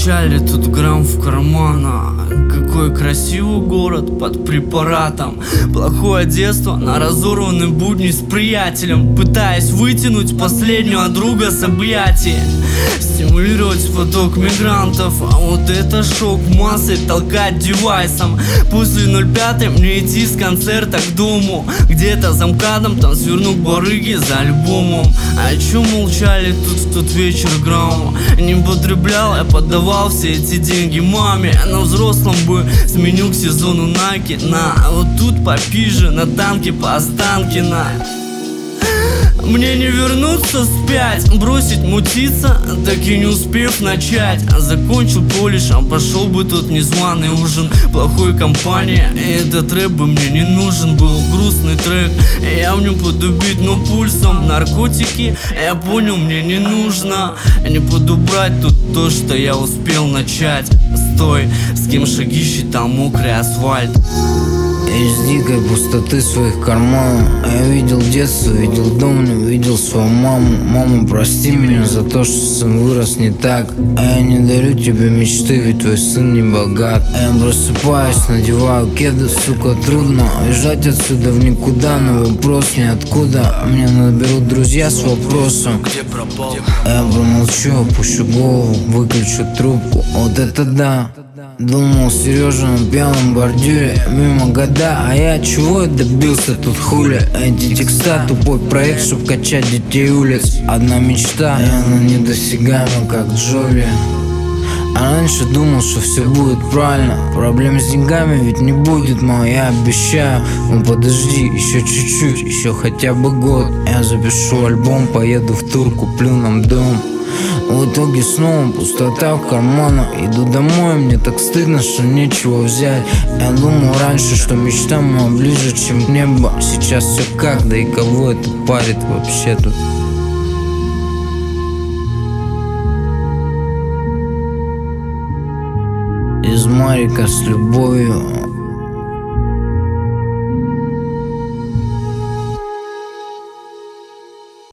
молчали, тут грамм в кармана. Какой красивый город под препаратом. Плохое детство на разорванной будни с приятелем, пытаясь вытянуть последнего от друга с объятий, стимулировать поток мигрантов. А вот это шок массы толкать девайсом. После 05 мне идти с концерта к дому. Где-то за МКАДом там сверну к барыге за альбомом. А чё молчали тут в тот вечер грамма? Не потреблял, я подавал все эти деньги маме. На взрослом бы сменю к сезону Nike на. А вот тут попиже на танке по Останкино. Мне не вернуться вспять, бросить мутиться, так и не успев начать. Закончил колледж, а пошел бы тут незваный ужин плохой компании. И этот рэп бы мне не нужен был, грустный трек. Я в нем буду бить, но пульсом наркотики, я понял, мне не нужно. Не буду брать тут то, что я успел начать. Стой, с кем шаги считал мокрый асфальт. Из дикой пустоты своих карманов я видел детство, видел дом, не видел свою маму. Мама, прости меня за то, что сын вырос не так. А я не дарю тебе мечты, ведь твой сын не богат. А я просыпаюсь, надеваю кеды, сука, трудно уезжать отсюда в никуда, но вопрос ниоткуда. Мне наберут друзья с вопросом: где пропал? А я промолчу, опущу голову, выключу трубку. Вот это да. Думал, Сережа на пьяном бордюре мимо года, а я чего добился тут хули? Эти текста, тупой проект, чтоб качать детей улиц. Одна мечта, и она недосягаема, как Джоли. А раньше думал, что все будет правильно. Проблем с деньгами ведь не будет, мало, я обещаю. Ну подожди, еще чуть-чуть, еще хотя бы год. Я запишу альбом, поеду в тур, куплю нам дом. В итоге снова пустота в карманах. Иду домой, мне так стыдно, что нечего взять. Я думал раньше, что мечта моя ближе, чем небо. Сейчас все как, да и кого это парит вообще тут? Из Марика с любовью.